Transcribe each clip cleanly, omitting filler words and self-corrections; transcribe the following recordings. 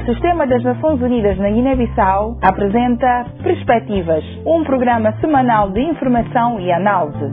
O Sistema das Nações Unidas na Guiné-Bissau apresenta Perspectivas, um programa semanal de informação e análise.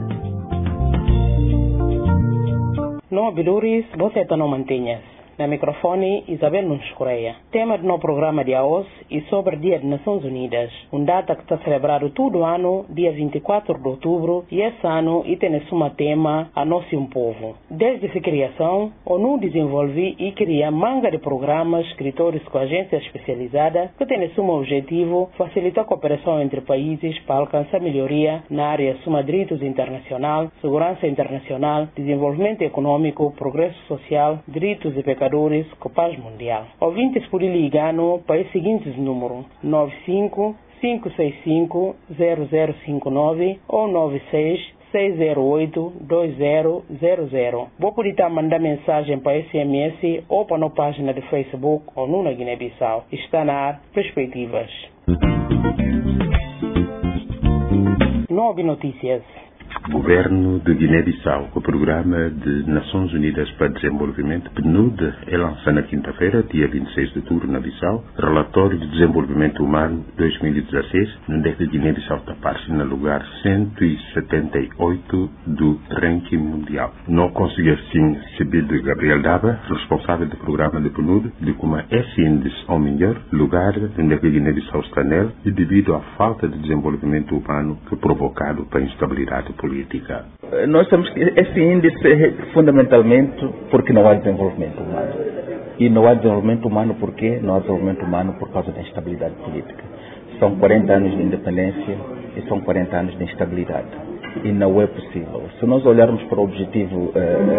No Abidores, você não mantenha. Na microfone, Isabel Nunes Correia. Tema do nosso programa de hoje é sobre o Dia das Nações Unidas, uma data que está celebrado todo ano, dia 24 de outubro, e esse ano tem como tema a nosso povo. Desde sua criação, a ONU desenvolve e cria manga de programas escritórios com agências especializadas que têm como objetivo facilitar a cooperação entre países para alcançar melhoria na área de direitos internacional, segurança internacional, desenvolvimento econômico, progresso social, direitos de pecadores, com paz mundial. Ouvintes podem ligar para os seguintes números: 95 565 0059 ou 96 608-2000. Vou poder mandar mensagem para SMS ou para a página de Facebook ou no na Guiné-Bissau. Está na ar Perspectivas. Nove notícias. Governo de Guiné-Bissau, o Programa de Nações Unidas para Desenvolvimento, PNUD, é lançado na quinta-feira, dia 26 de outubro, na Bissau, Relatório de Desenvolvimento Humano 2016, onde a Guiné-Bissau está parte no lugar 178 do ranking mundial. Não consegui assim receber de Gabriel Daba, responsável do programa de PNUD, de como esse índice ao melhor lugar onde a Guiné-Bissau está nele e devido à falta de desenvolvimento humano que é provocado pela instabilidade política. Nós temos que esse índice fundamentalmente porque não há desenvolvimento humano. E não há desenvolvimento humano porque não há desenvolvimento humano por causa da instabilidade política. São 40 anos de independência e são 40 anos de instabilidade. E não é possível. Se nós olharmos para o objetivo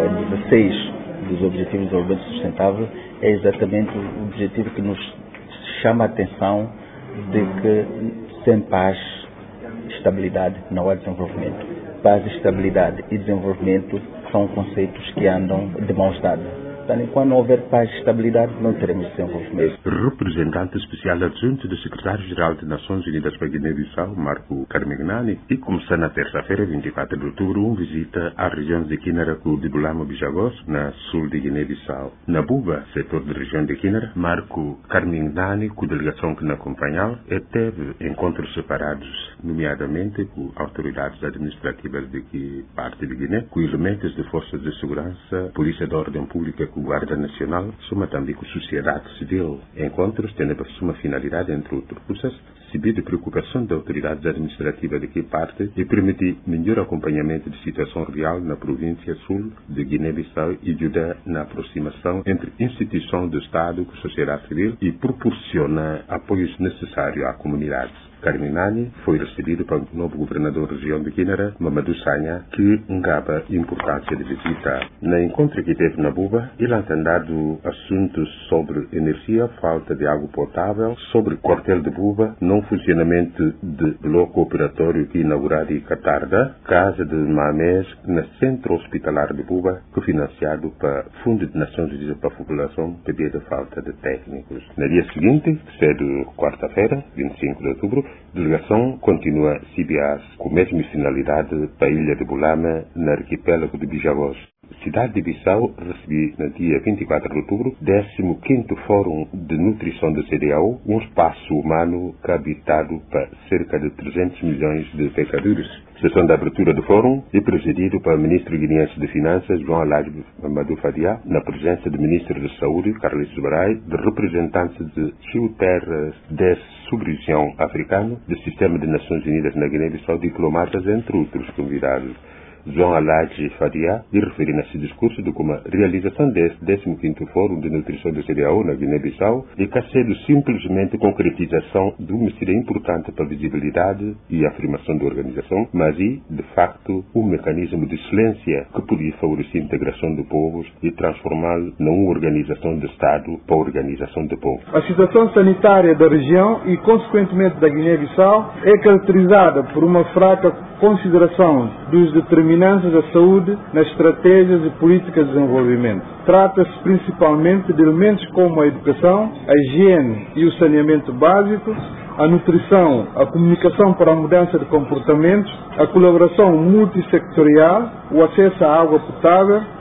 16 dos Objetivos de Desenvolvimento Sustentável, é exatamente o objetivo que nos chama a atenção de que sem paz, estabilidade, não há desenvolvimento. Paz, estabilidade e desenvolvimento são conceitos que andam de mãos dadas. Então, enquanto não houver paz e estabilidade, não teremos desenvolvimento. Representante especial adjunto do Secretário-Geral das Nações Unidas para Guiné-Bissau, Marco Carmignani, e começou na terça-feira, 24 de outubro, uma visita à região de Quinaracu de Bulamo-Bijagos, na sul de Guiné-Bissau. Na Buba, setor da região de Quinara, Marco Carmignani, com a delegação que nos acompanhou, teve encontros separados, nomeadamente com autoridades administrativas de que parte de Guiné, com elementos de forças de segurança, polícia de ordem pública, com Guarda Nacional, soma também com a sociedade civil. Encontros têm a sua finalidade, entre outras coisas, receber de preocupação da autoridades administrativas de que parte e permitir melhor acompanhamento de situação real na província sul de Guiné-Bissau e ajudar na aproximação entre instituições do Estado com a sociedade civil e proporcionar apoios necessários à comunidade. Carminani foi recebido pelo novo governador da região de Quinara, Mamadou Sanha, que engaba a importância de visita. No encontro que teve na Buba, ele ha tratado assuntos sobre energia, falta de água potável, sobre quartel de Buba, não funcionamento de bloco operatório que inaugurado em Catarda, casa de Mamés, na Centro Hospitalar de Buba, que financiado para Fundo de Nações Unidas para a População, devido à falta de técnicos. No dia seguinte, que será quarta-feira, 25 de outubro, a delegação continua CBAS com a mesma finalidade para a ilha de Bulama, no arquipélago de Bijagos. Cidade de Bissau recebeu, no dia 24 de outubro, 15º Fórum de Nutrição da CDAO, um espaço humano que é habitado para cerca de 300 milhões de pecadores. A sessão de abertura do fórum é presidida pelo ministro guineense de Finanças, João Alad Mamadou Fadia, na presença do ministro de Saúde, Carlos Zubarai, de representantes de terras da sub-região africana, do Sistema de Nações Unidas na Guiné-Bissau, diplomatas, entre outros convidados. João Alad Fadia e referiu nesse discurso de como a realização deste 15º Fórum de Nutrição da CDAO na Guiné-Bissau é que sendo simplesmente concretização de uma medida importante para a visibilidade e a afirmação da organização, mas de facto, um mecanismo de excelência que podia favorecer a integração de povos e transformá-lo numa organização de Estado para a organização de povos. A situação sanitária da região e, consequentemente, da Guiné-Bissau é caracterizada por uma fraca consideração dos determinantes da saúde nas estratégias e políticas de desenvolvimento. Trata-se principalmente de elementos como a educação, a higiene e o saneamento básico, a nutrição, a comunicação para a mudança de comportamentos, a colaboração multissectorial, o acesso à água potável,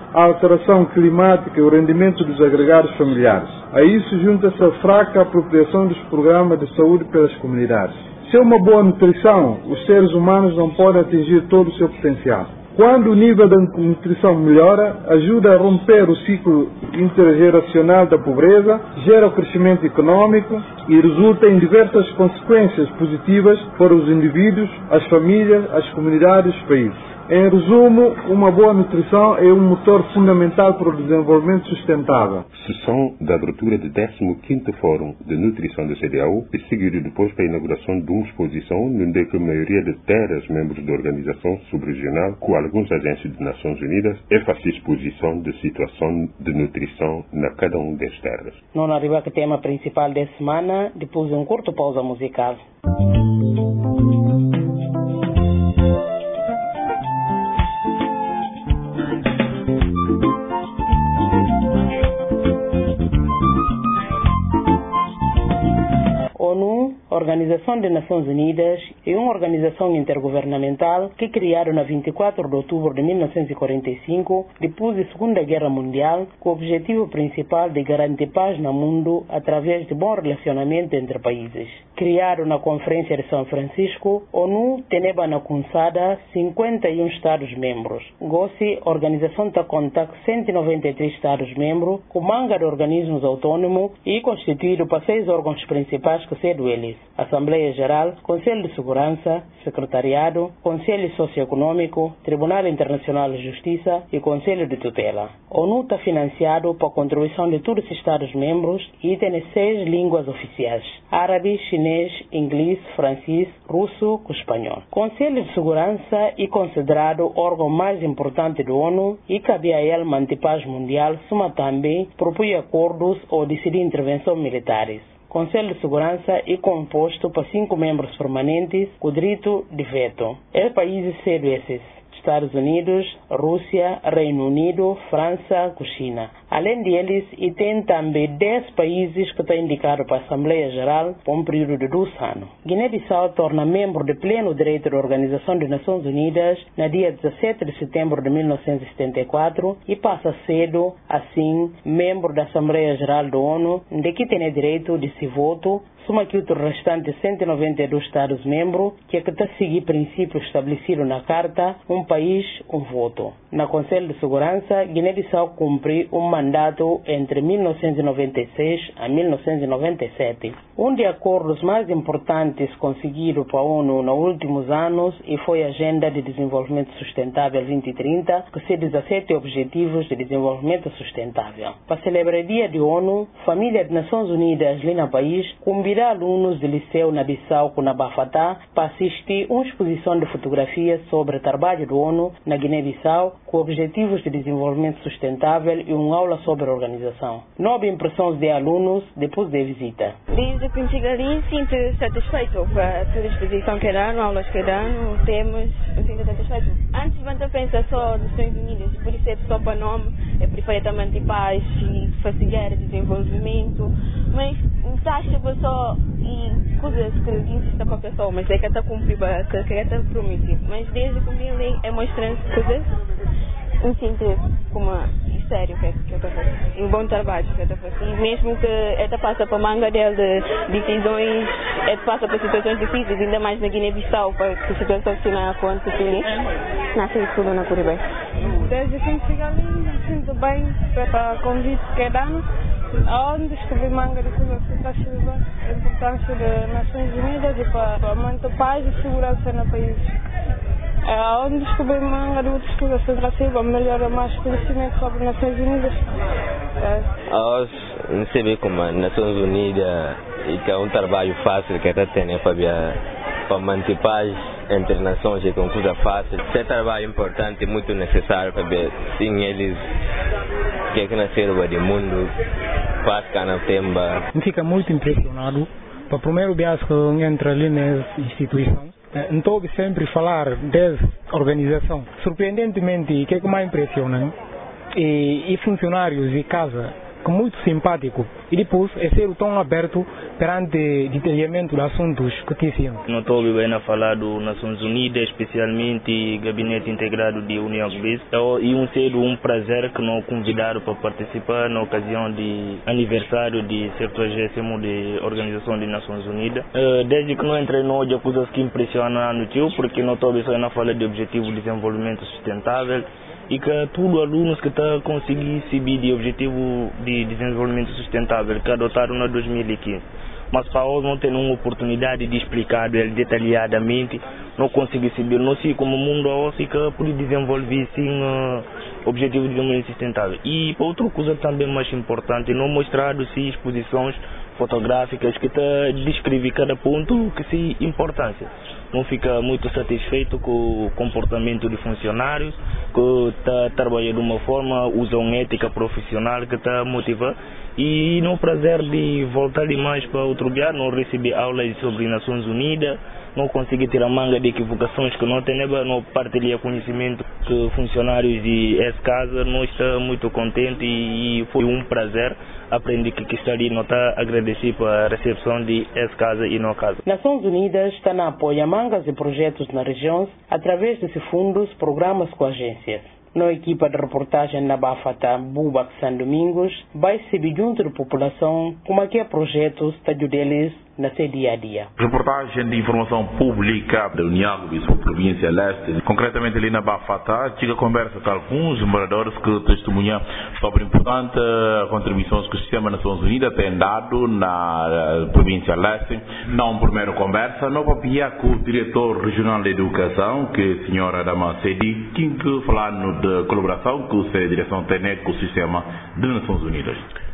a alteração climática e o rendimento dos agregados familiares. A isso junta-se a fraca apropriação dos programas de saúde pelas comunidades. Sem uma boa nutrição, os seres humanos não podem atingir todo o seu potencial. Quando o nível da nutrição melhora, ajuda a romper o ciclo intergeracional da pobreza, gera o crescimento econômico e resulta em diversas consequências positivas para os indivíduos, as famílias, as comunidades e os países. Em resumo, uma boa nutrição é um motor fundamental para o desenvolvimento sustentável. Sessão da abertura do 15º Fórum de Nutrição da CEDEAO e seguido depois para a inauguração de uma exposição onde a maioria de terras membros da organização subregional com alguns agentes das Nações Unidas faz exposição da situação de nutrição na cada uma das terras. Não arriba que o tema principal da semana, depois de uma curta pausa musical. Organização das Nações Unidas é uma organização intergovernamental que criaram na 24 de outubro de 1945, depois da Segunda Guerra Mundial, com o objetivo principal de garantir paz no mundo através de bom relacionamento entre países. Criaram na Conferência de São Francisco, ONU teneba na Kunsada 51 Estados-membros. Gosse, a organização conta com 193 Estados-membros, com manga de organismos autônomos e constituído por 6 órgãos principais que são eles: Assembleia Geral, Conselho de Segurança, Secretariado, Conselho Socioeconômico, Tribunal Internacional de Justiça e Conselho de Tutela. A ONU está financiado por contribuição de todos os Estados-membros e tem 6 línguas oficiais: árabe, chinês, inglês, francês, russo e espanhol. Conselho de Segurança é considerado o órgão mais importante da ONU e cabe a ele manter paz mundial, mas também propõe acordos ou decidir intervenções militares. O Conselho de Segurança é composto por 5 membros permanentes com direito de veto. Os países são esses: Estados Unidos, Rússia, Reino Unido, França e China. Além deles, e tem também 10 países que estão indicados para a Assembleia Geral por um período de 2 anos. Guiné-Bissau torna membro de pleno direito da Organização das Nações Unidas no dia 17 de setembro de 1974 e passa cedo, assim, membro da Assembleia Geral da ONU, de que tem direito de se voto, soma que os restantes 192 Estados-membros, que está a seguir princípios estabelecidos na Carta, um país, um voto. Na Conselho de Segurança, Guiné-Bissau cumpriu um mandato entre 1996 a 1997. Um dos acordos mais importantes conseguidos para a ONU nos últimos anos foi a Agenda de Desenvolvimento Sustentável 2030, que se 17 Objetivos de Desenvolvimento Sustentável. Para celebrar o Dia de ONU, a Família das Nações Unidas ali no país convida alunos de liceu na Bissau com na Bafatá para assistir a uma exposição de fotografias sobre o trabalho da ONU na Guiné-Bissau com objetivos de desenvolvimento sustentável e uma aula sobre a organização. 9 impressões de alunos depois da visita. Desde que cheguei ali, sinto satisfeito com toda a exposição que dão, aulas que dão, temas, eu sinto satisfeito. Antes eu pensava só nas Nações Unidas, por isso é só para nome, é perfeitamente paz e facilitar o desenvolvimento, mas acho só e coisas que insistem com a pessoa, mas é que está cumprindo, que está prometido. Mas desde que eu é mostrando coisas, me sinto como sério que eu estou fazendo. Um bom trabalho que eu estou fazendo. E mesmo que ela passa para manga dela de decisões, ela passa para situações difíceis, ainda mais na Guiné-Bissau, para que a situação se não acontecer. Nasce tudo na Curibé. Desde que cheguei ali, me sinto bem para o convite que dão. Onde descobri manga de coisas que está chegando, a importância das Nações Unidas e para manter paz e segurança no país. Onde descobri manga de outras coisas que está chegando, melhorar mais conhecimento sobre as Nações Unidas. Nós não sabemos como as Nações Unidas e que é um trabalho fácil que está tendo para manter paz entre nações e com coisa fácil. Esse trabalho importante e muito necessário para ver sim eles que é que nasceram do mundo, paz cá na temba. Fica muito impressionado. Para o primeiro vez que eu entro ali nessa instituição, estou sempre a falar dessa organização. Surpreendentemente, o que é que mais impressiona? E funcionários de casa que muito simpático e depois é ser tão aberto perante detalhamento de assuntos que tinham. Não estou bem a falar das Nações Unidas, especialmente Gabinete Integrado de União Europeia. E ser um prazer que nos convidaram para participar na ocasião de aniversário de 70º de Organização das Nações Unidas. Desde que não entrei hoje, há coisas que impressionam no tio, porque não estou só na fala de Objetivo de Desenvolvimento Sustentável e que todos os alunos que estão conseguindo subir de Objetivo de Desenvolvimento Sustentável que adotaram na 2015. Mas para hoje não tem uma oportunidade de explicar detalhadamente, não conseguir subir, não sei como o mundo hoje fica por desenvolver sim Objetivo de Desenvolvimento Sustentável. E para outra coisa também mais importante, não mostrar sim exposições fotográficas que descrevem cada ponto que se importância. Não fica muito satisfeito com o comportamento de funcionários, que está trabalhando de uma forma, usam ética profissional que está motivando. E no prazer de voltar mais para outro lugar, não receber aulas sobre Nações Unidas, não conseguir tirar manga de equivocações que não tem, não partilhar conhecimento que funcionários de essa-casa não estão muito contentes e foi um prazer aprender que está ali, não está agradecer para a recepção de essa-casa e não casa. Nações Unidas está na apoia mangas e projetos na região através desses fundos, programas com agências. Na equipa de reportagem na Bafata, Bubac San Domingos, vai se junto da população como é que projetos está deles na seu dia a dia. Reportagem de informação pública da União Europeia, província leste, concretamente ali na Bafata, chega a conversa com alguns moradores que testemunham sobre a importante contribuição que o Sistema das Nações Unidas tem dado na província leste. Na primeira conversa, não papia com o diretor regional de educação, que é a senhora Damasedi, que falando de colaboração com a direção técnica com o Sistema das Nações Unidas.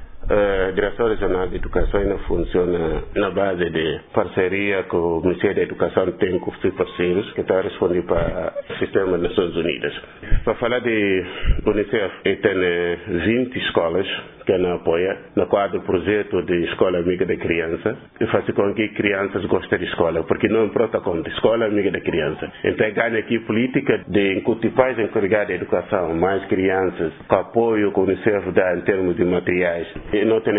A Direção Regional de Educação ainda funciona na base de parceria com o Ministério da Educação, tem com os parceiros que estão respondendo para o Sistema das Nações Unidas. Para falar de Unicef, tem 20 escolas que nos apoia no quadro do projeto de Escola Amiga da Criança e faz com que crianças gostem de escola, porque não importa quanto, Escola Amiga da Criança. Então ganha aqui política de incutir pais encarregados de educação, mais crianças, com apoio que o Unicef dá em termos de materiais. E nós temos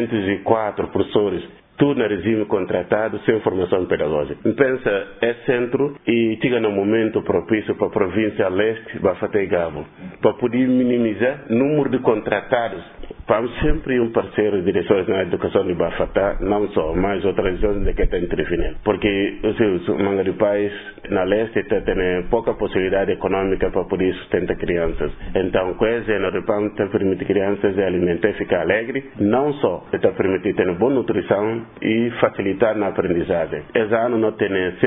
304 professores, tudo no regime contratado, sem formação pedagógica. Pensa, é centro e chega no momento propício para a província leste, Bafata e Gabo, para poder minimizar o número de contratados. Vamos sempre um parceiro de direções na educação de Bafata, não só, mas outras regiões que estão intervindo. Porque os manga de pais na leste têm pouca possibilidade econômica para poder sustentar crianças. Então, com esse ano, está permitir crianças alimentar e ficar alegre, não só está permitir ter boa nutrição e facilitar na aprendizagem. Esse ano nós temos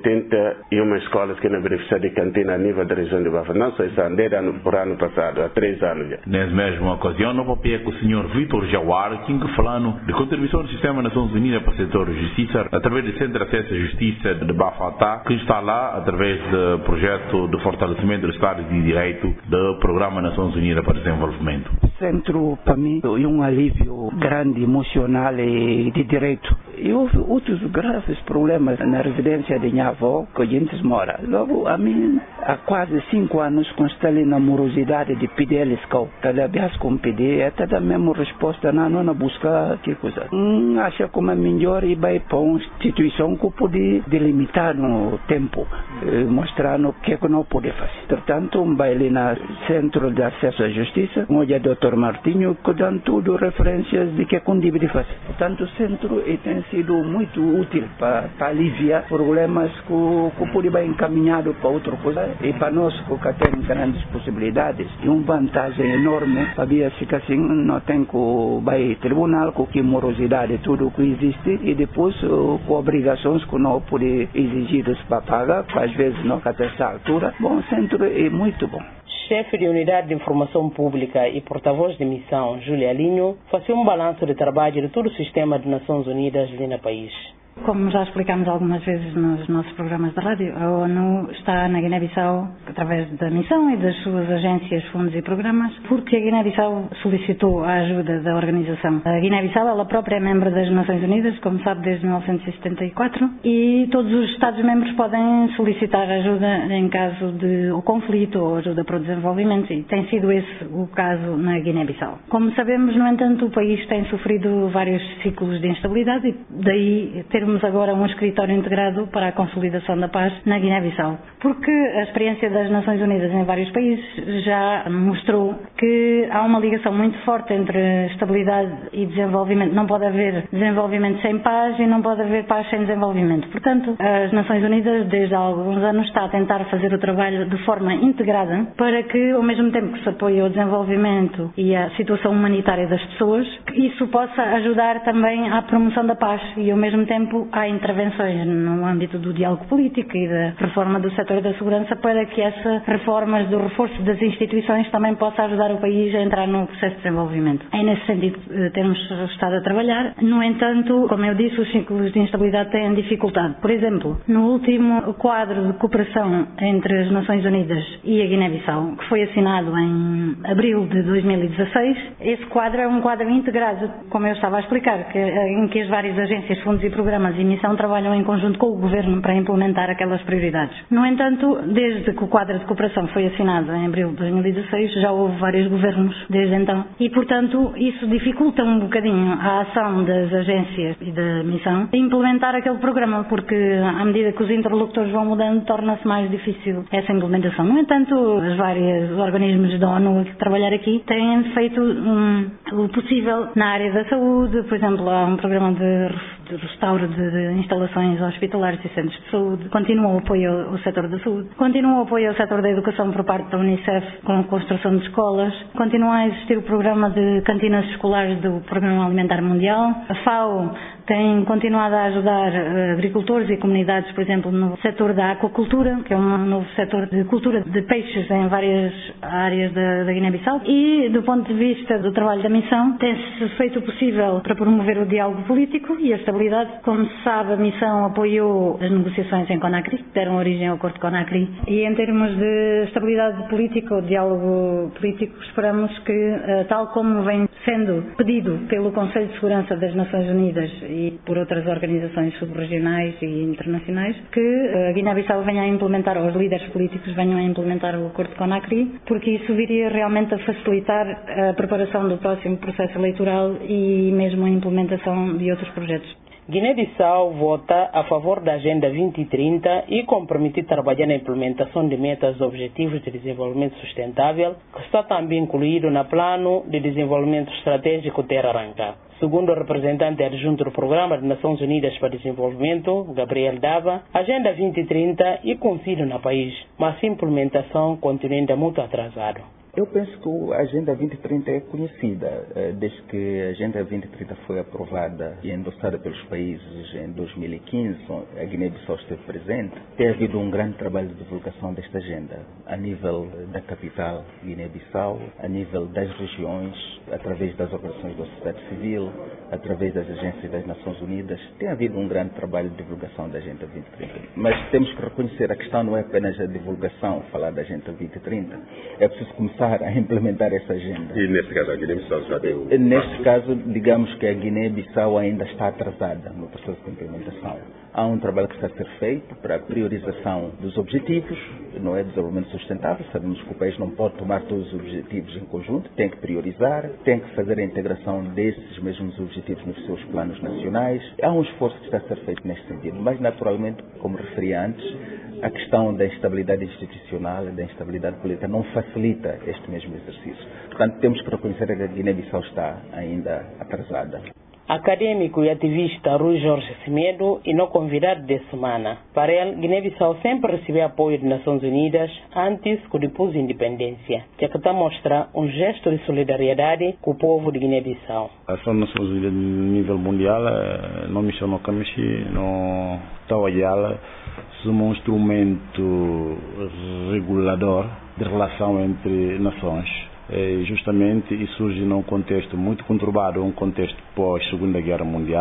181 escolas que não beneficiam de cantina a nível da região de Bafata. Não só esse ano, desde por ano passado, há 3 anos já. Nessa mesma ocasião, não papia com o senhor Vitor Jawar, que falando de contribuição do Sistema das Nações Unidas para o setor de justiça, através do Centro de Acesso à Justiça de Bafata, que está lá através do projeto de fortalecimento do Estado de Direito do Programa Nações Unidas para o Desenvolvimento. Centro, para mim, é um alívio grande, emocional e de direito. E houve outros graves problemas na residência de minha avó, que a gente mora. Logo, a mim, há quase 5 anos, constalei na morosidade de pedir eles que aliás com pedir, até da mesma resposta, não buscar que coisa. Acha como é melhor e vai para uma instituição que pode delimitar no tempo, mostrando o que é que não pode fazer. Portanto, vai ali no Centro de Acesso à Justiça, onde é o Dr. Martinho, que dá tudo referências de que é que deve fazer. Portanto, o centro tem sido muito útil para aliviar problemas que pode ser encaminhado para outra coisa e para nós que tem grandes possibilidades e uma vantagem enorme para ver se assim não tem que ir ao tribunal com que morosidade tudo que existe e depois com obrigações que não pode exigir para pagar, às vezes não até essa altura. Bom, o centro é muito bom. Chefe de Unidade de Informação Pública e porta-voz de missão, Júlia Alinho, faz balanço de trabalho de todo o sistema de Nações Unidas ali no país. como já explicámos algumas vezes nos nossos programas de rádio, a ONU está na Guiné-Bissau através da missão e das suas agências, fundos e programas, porque a Guiné-Bissau solicitou a ajuda da organização. A Guiné-Bissau, ela própria é membro das Nações Unidas, como sabe, desde 1974, e todos os Estados-membros podem solicitar ajuda em caso de conflito ou ajuda para o desenvolvimento, e tem sido esse o caso na Guiné-Bissau. Como sabemos, no entanto, o país tem sofrido vários ciclos de instabilidade e daí termos agora um escritório integrado para a consolidação da paz na Guiné-Bissau. Porque a experiência das Nações Unidas em vários países já mostrou que há uma ligação muito forte entre estabilidade e desenvolvimento. Não pode haver desenvolvimento sem paz e não pode haver paz sem desenvolvimento. Portanto, as Nações Unidas desde há alguns anos está a tentar fazer o trabalho de forma integrada para que, ao mesmo tempo que se apoie o desenvolvimento e a situação humanitária das pessoas, que isso possa ajudar também à promoção da paz e, ao mesmo tempo, há intervenções no âmbito do diálogo político e da reforma do setor da segurança para que essas reformas do reforço das instituições também possa ajudar o país a entrar no processo de desenvolvimento. É nesse sentido que temos estado a trabalhar. No entanto, como eu disse, os ciclos de instabilidade têm dificultado. Por exemplo, no último quadro de cooperação entre as Nações Unidas e a Guiné-Bissau, que foi assinado em abril de 2016, esse quadro é um quadro integrado, como eu estava a explicar, em que as várias agências, fundos e programas e missão trabalham em conjunto com o Governo para implementar aquelas prioridades. No entanto, desde que o quadro de cooperação foi assinado em abril de 2016, já houve vários governos desde então e, portanto, isso dificulta um bocadinho a ação das agências e da missão a implementar aquele programa, porque à medida que os interlocutores vão mudando, torna-se mais difícil essa implementação. No entanto, os vários organismos da ONU que trabalhar aqui têm feito o possível na área da saúde. Por exemplo, há um programa de restauro de instalações hospitalares e centros de saúde. Continua o apoio ao setor da saúde. Continua o apoio ao setor da educação por parte da Unicef com a construção de escolas. Continua a existir o programa de cantinas escolares do Programa Alimentar Mundial. A FAO tem continuado a ajudar agricultores e comunidades, por exemplo, no setor da aquacultura, que é um novo setor de cultura de peixes em várias áreas da Guiné-Bissau. E, do ponto de vista do trabalho da missão, tem-se feito o possível para promover o diálogo político e a estabilidade. Como se sabe, a missão apoiou as negociações em Conakry, que deram origem ao Acordo de Conakry. E, em termos de estabilidade política, o diálogo político, esperamos que, tal como vem sendo pedido pelo Conselho de Segurança das Nações Unidas e por outras organizações subregionais e internacionais, que a Guiné-Bissau venha a implementar, ou os líderes políticos venham a implementar o Acordo de Conakry, porque isso viria realmente a facilitar a preparação do próximo processo eleitoral e mesmo a implementação de outros projetos. Guiné-Bissau vota a favor da Agenda 2030 e compromete trabalhar na implementação de metas e objetivos de desenvolvimento sustentável, que está também incluído no Plano de Desenvolvimento Estratégico Terra Arranca. Segundo o representante adjunto do Programa das Nações Unidas para Desenvolvimento, Gabriel Dava, a Agenda 2030 é concedida no país, mas a implementação continua ainda muito atrasada. Eu penso que a Agenda 2030 é conhecida, desde que a Agenda 2030 foi aprovada e endossada pelos países em 2015, a Guiné-Bissau esteve presente. Tem havido um grande trabalho de divulgação desta agenda, a nível da capital Guiné-Bissau, a nível das regiões, através das organizações da sociedade civil, através das agências das Nações Unidas. Tem havido um grande trabalho de divulgação da Agenda 2030. Mas temos que reconhecer, a questão não é apenas a divulgação, falar da Agenda 2030, é preciso começar a implementar essa agenda. E neste caso a Guiné-Bissau já deu... Neste caso, digamos que a Guiné-Bissau ainda está atrasada no processo de implementação. Há um trabalho que está a ser feito para a priorização dos objetivos, não é desenvolvimento sustentável. Sabemos que o país não pode tomar todos os objetivos em conjunto, tem que priorizar, tem que fazer a integração desses mesmos objetivos nos seus planos nacionais. Há um esforço que está a ser feito neste sentido, mas naturalmente, como referi antes, a questão da instabilidade institucional e da instabilidade política não facilita este mesmo exercício. Portanto, temos que reconhecer que a Guiné-Bissau está ainda atrasada. Acadêmico e ativista Rui Jorge Semedo e no convidado de semana. Para ele, Guiné-Bissau sempre recebeu apoio das Nações Unidas antes que depois da independência, que está a mostrar um gesto de solidariedade com o povo de Guiné-Bissau. A Ação das Nações Unidas no nível mundial não missão no Camichi, no Tawayala, somos um instrumento regulador de relação entre nações. Justamente isso surge num contexto muito conturbado, um contexto pós-Segunda Guerra Mundial,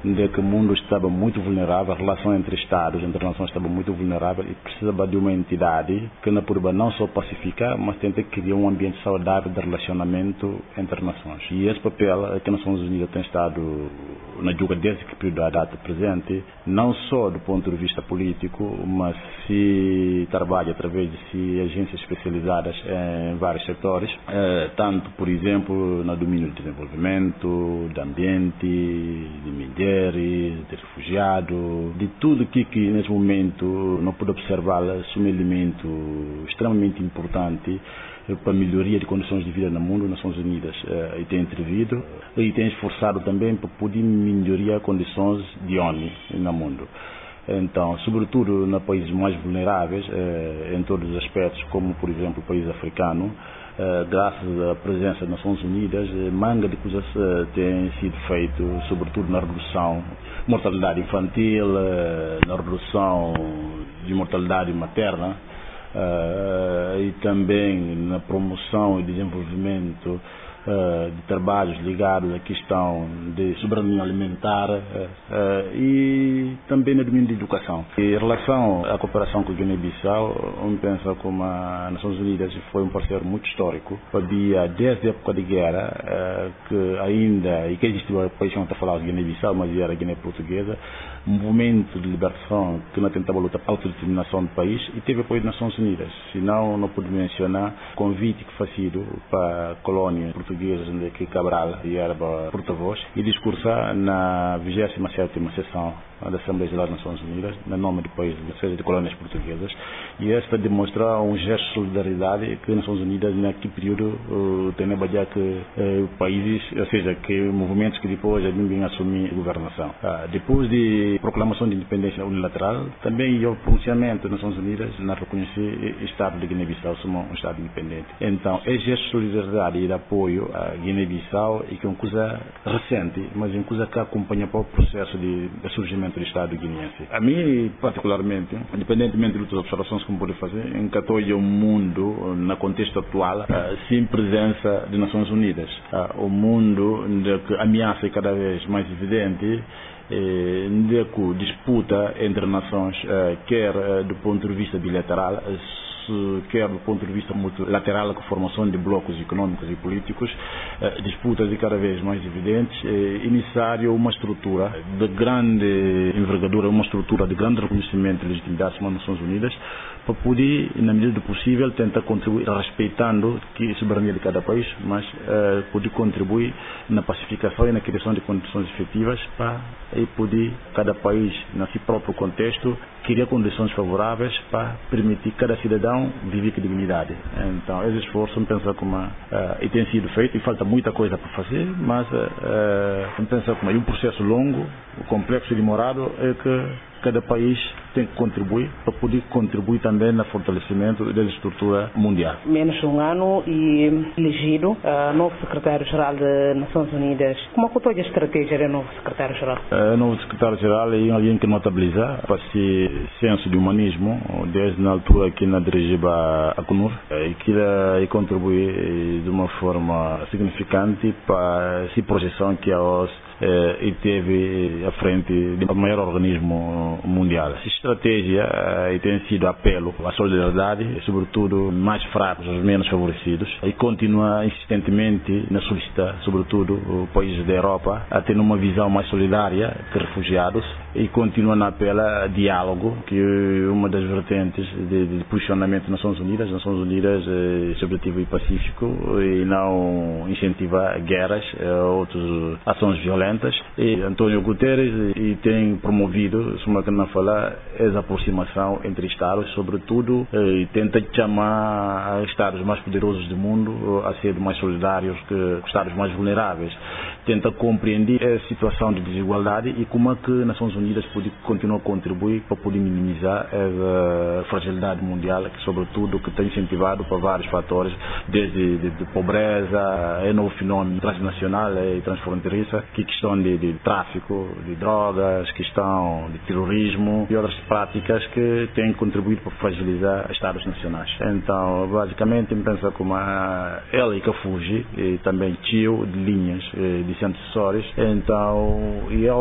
de que o mundo estava muito vulnerável, a relação entre Estados, entre nações estava muito vulnerável e precisava de uma entidade que na Purba não só pacificar, mas tenta criar um ambiente saudável de relacionamento entre nações. E esse papel que as Nações Unidas tem estado na juga desde que período da data presente, não só do ponto de vista político, mas se trabalha através de agências especializadas em vários setores, tanto, por exemplo, no domínio do desenvolvimento, do ambiente, de mulheres, de refugiados, de tudo que nesse momento não pode observar como um elemento extremamente importante para a melhoria de condições de vida no mundo. As Nações Unidas e tem intervido e tem esforçado também para poder melhorar condições de homem no mundo. Então, sobretudo nos países mais vulneráveis, em todos os aspectos, como por exemplo o país africano, graças à presença das Nações Unidas, manga de coisas tem sido feito, sobretudo na redução de mortalidade infantil, na redução de mortalidade materna, e também na promoção e desenvolvimento de trabalhos ligados à questão de soberania alimentar e também no domínio da educação. Em relação à cooperação com a Guiné-Bissau, eu penso como as Nações Unidas foi um parceiro muito histórico. Havia desde a época de guerra que ainda, e que existiu o país que não está a falar de Guiné-Bissau, mas era a Guiné Portuguesa, um movimento de libertação que não tentava lutar para a autodeterminação do país e teve apoio das Nações Unidas. Senão, não pude mencionar o convite que foi feito para a colônia portuguesa de que Cabral e era porta-voz e discursar na 27ª sessão da Assembleia Geral das Nações Unidas, no nome do país, de colônias portuguesas, e esta demonstra um gesto de solidariedade que as Nações Unidas naquele período tem a bater que países, ou seja, que movimentos que depois já ninguém assumir a governação. Depois de proclamação de independência unilateral, também o pronunciamento das Nações Unidas na reconhecer o Estado de Guiné-Bissau como um Estado independente. Então, é gesto de solidariedade e de apoio à Guiné-Bissau e que é uma coisa recente, mas é uma coisa que acompanha para o processo de surgimento do Estado guineense. A mim, particularmente, independentemente de outras observações que me pode fazer, encantou o mundo, no contexto atual, sem presença das Nações Unidas. O mundo que ameaça cada vez mais evidente, de que disputa entre nações, quer do ponto de vista bilateral, quer do ponto de vista multilateral, com a formação de blocos econômicos e políticos, disputas de cada vez mais evidentes, é necessário uma estrutura de grande envergadura, uma estrutura de grande reconhecimento e legitimidade das Nações Unidas, para poder, na medida do possível, tentar contribuir, respeitando a soberania de cada país, mas poder contribuir na pacificação e na criação de condições efetivas para poder, cada país, no seu próprio contexto, criar condições favoráveis para permitir cada cidadão viver com dignidade. Então, esse esforço, penso como tem sido feito e falta muita coisa para fazer, mas penso como é um processo longo, complexo e demorado, é que cada país tem que contribuir para poder contribuir também no fortalecimento da estrutura mundial. Menos um ano e elegido novo secretário-geral das Nações Unidas. Como é que a estratégia do novo secretário-geral? O novo secretário-geral é alguém que notabiliza para esse senso de humanismo, desde na altura que na dirigiva a CNUR, e que contribui de uma forma significante para essa projeção que a OS e teve à frente do maior organismo mundial. Essa estratégia tem sido apelo à solidariedade, sobretudo mais fracos, os menos favorecidos, e continua insistentemente na solicitar, sobretudo os países da Europa, a ter uma visão mais solidária que refugiados, e continua na apela a diálogo, que é uma das vertentes de posicionamento das Nações Unidas. As Nações Unidas é objetivo e pacífico e não incentiva guerras ou outras ações violentas. E António Guterres tem promovido, como que não falar, essa aproximação entre Estados, sobretudo, e tenta chamar os Estados mais poderosos do mundo a ser mais solidários que os Estados mais vulneráveis. Tenta compreender a situação de desigualdade e como é que as Nações Unidas podem continuar a contribuir para poder minimizar a fragilidade mundial, que sobretudo que tem incentivado para vários fatores, desde de pobreza, é novo fenômeno transnacional e transfronteiriça, que questão de tráfico de drogas, questão de terrorismo, terrorismo e outras práticas que têm contribuído para fragilizar Estados nacionais. Então, basicamente, pensa como ele que fuge e também tio de linhas de antecessores, então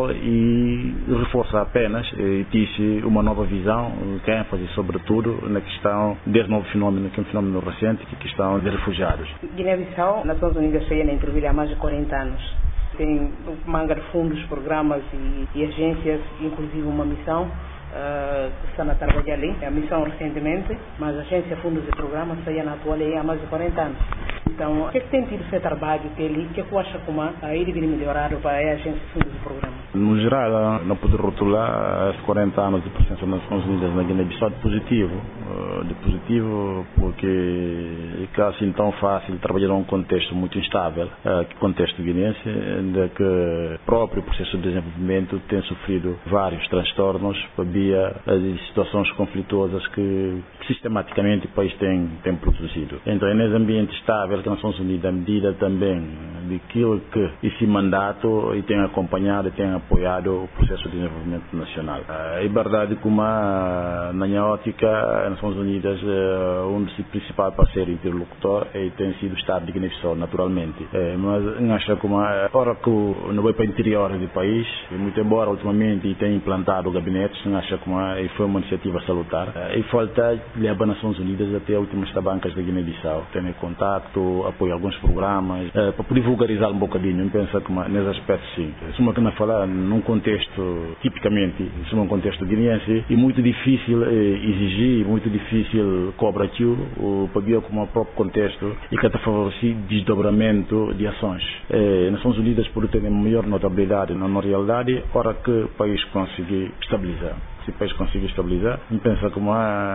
ele reforça apenas e disse uma nova visão, que é ênfase sobretudo na questão desse novo fenómeno, que é um fenómeno recente, que é a questão de refugiados. Guiné-Bissau, Nações Unidas, foi a intervir há mais de 40 anos. Tem manga de fundos, programas e agências, inclusive uma missão que está a trabalhar ali. A missão recentemente, mas a agência, fundos e programas saía na atual há mais de 40 anos. Então, o que tem tido esse trabalho dele? O que você acha como aí deveria melhorar para a agência, fundos e programas? No geral, não poder rotular os 40 anos de presença das Nações Unidas na Guiné-Bissau de positivo. De positivo porque é assim tão fácil trabalhar num contexto muito instável, contexto guinense, de que o próprio processo de desenvolvimento tem sofrido vários transtornos via situações conflituosas que sistematicamente o país tem produzido. Então é nesse ambiente estável que as Nações Unidas, à medida também daquilo que esse mandato e tem acompanhado e tem apoiado o processo de desenvolvimento nacional. É verdade que na minha ótica, as Nações Unidas, um dos principais parceiros interlocutor tem sido o Estado de Guiné-Bissau, naturalmente. Mas acho que hora que não vai para o interior do país, muito embora ultimamente tenha implantado gabinetes, acho que foi uma iniciativa salutar. E falta levar as Nações Unidas até as últimas tabancas da Guiné-Bissau, ter contato, apoio a alguns programas, para poder vulgarizar um bocadinho. Eu penso que nesse aspecto sim. Se uma que falar num contexto, tipicamente, num contexto guineense, é muito difícil exigir, muito difícil cobrar aquilo, para ver como o próprio contexto e que até favorecer desdobramento de ações. As Nações Unidas por terem maior notabilidade na realidade, hora que o país conseguir estabilizar. Se o país conseguir estabilizar, pensa como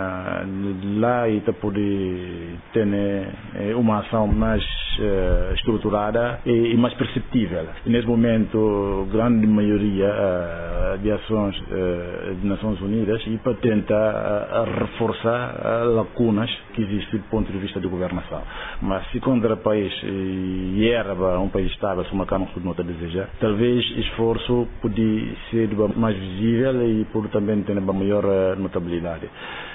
lá e está poder ter uma ação mais estruturada e mais perceptível. E nesse momento, a grande maioria de ações das Nações Unidas e para tentar reforçar lacunas que existem do ponto de vista de governação. Mas se contra o país e erva um país estável, se uma carne não nota desejar, talvez esforço podia ser mais visível e por também ter uma maior notabilidade.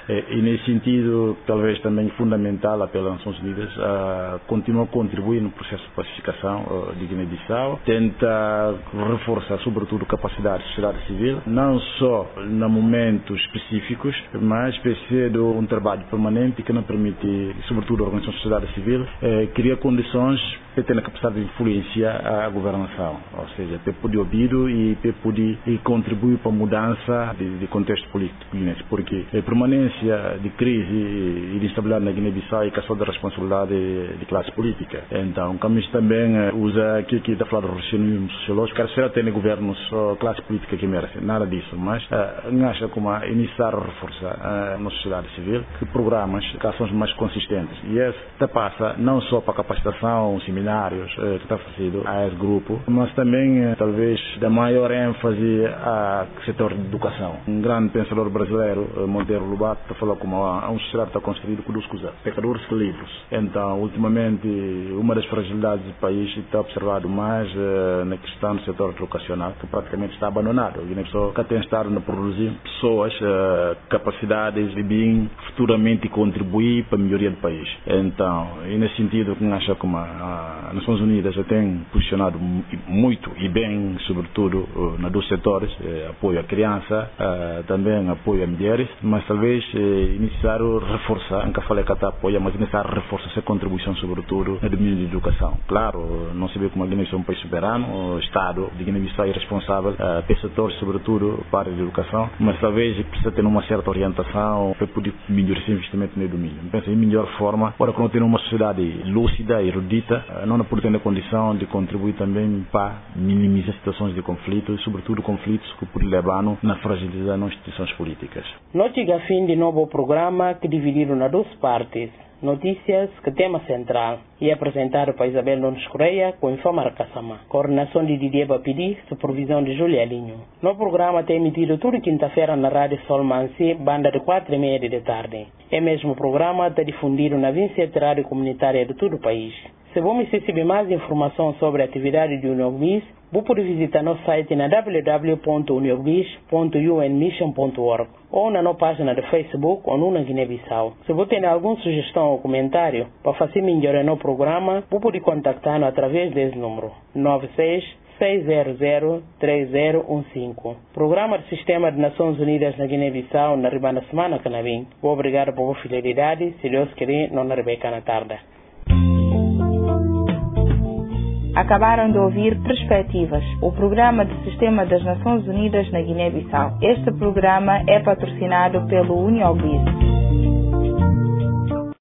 E nesse sentido, talvez também fundamental pelas Nações Unidas continua a contribuir no processo de pacificação de Guiné-Bissau, tenta reforçar sobretudo a capacidade da sociedade civil, não só em momentos específicos, mas precisa de um trabalho permanente que não permite, sobretudo a organização da sociedade civil, criar condições para ter a capacidade de influenciar a governação, ou seja, para poder ouvir e para poder contribuir para a mudança de contexto político guinense, porque a permanência de crise e de instabilidade na Guiné-Bissau é questão da responsabilidade de classe política. Então, Camus também usa aquilo que está falando do racionalismo sociológico, quer ser ter governos só classe política que merece, nada disso, mas acha como iniciar a reforçar na sociedade civil que programas, que ações mais consistentes. E essa passa não só para capacitação, seminários que está oferecido a esse grupo, mas também talvez da maior ênfase ao setor de educação. Um grande pensador brasileiro, Monteiro Lobato, falou como uma sociedade está construída por duas coisas, pecadores e livros. Então, ultimamente, uma das fragilidades do país está observado mais na questão do setor educacional, que praticamente está abandonado. A Guiné-Bissau tem estado a produzir pessoas, capacidades de bem futuramente contribuir para a melhoria do país. Então, e nesse sentido, eu acho que as Nações Unidas já tem posicionado muito e bem, sobretudo nos dois setores, apoio à criança, também apoio a mulheres, mas talvez iniciar a reforçar, nunca falei que está apoio, mas iniciar a reforçar essa contribuição, sobretudo no domínio de educação. Claro, não se vê como a Guiné-Bissau é um país soberano, o Estado de Guiné-Bissau é responsável pelo setor, sobretudo para a área de educação, mas talvez precisa ter uma certa orientação para poder melhorar esse investimento no domínio. Penso em melhor forma, para que não tenha uma sociedade lúcida, erudita, não por ter a condição de contribuir também para minimizar situações de conflito e, sobretudo, conflitos que podem levar na fragilização das instituições políticas. Nós chega a fim de novo programa que dividiram nas duas partes. Notícias que tema central e apresentado para Isabel Nunes Correia com Infamar Kassama. Coordenação de Didier Bapidi, supervisão de Júlia Alinho. No programa tem emitido toda quinta-feira na Rádio Sol Mansi, banda de 4:30 da tarde. É mesmo programa está difundido na 27 rádio comunitária de todo o país. Se você receber mais informação sobre a atividade de UNIOGMIS, você pode visitar nosso site na www.uniogmis.unmission.org ou na nossa página de Facebook ou na Guiné-Bissau. Se você tem alguma sugestão ou comentário para fazer melhorar no programa, você pode contactar-nos através desse número 96-600-3015. Programa do Sistema de Nações Unidas na Guiné-Bissau na Ribana Semana que vem. Obrigado por sua fidelidade. Se Deus querer, não na Rebeca na tarde. Acabaram de ouvir Perspectivas, o programa do Sistema das Nações Unidas na Guiné-Bissau. Este programa é patrocinado pelo UNIOGMIS.